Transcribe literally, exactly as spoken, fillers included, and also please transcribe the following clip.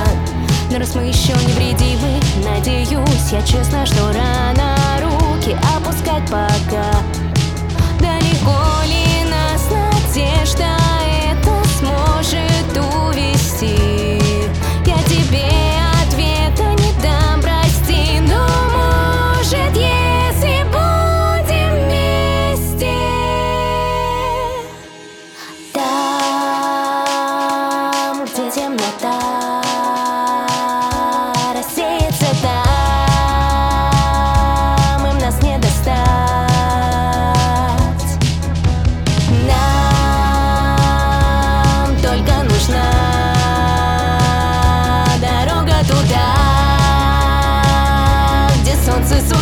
Но раз мы еще невредимы, надеюсь я честно, что рано руки опускать пока. Далеко ли нас надежда это сможет увести? Я тебе ответа не дам, прости, но может, если будем вместе, там, где темнота рассеется, там им нас не достать. Нам только нужна дорога туда, где солнце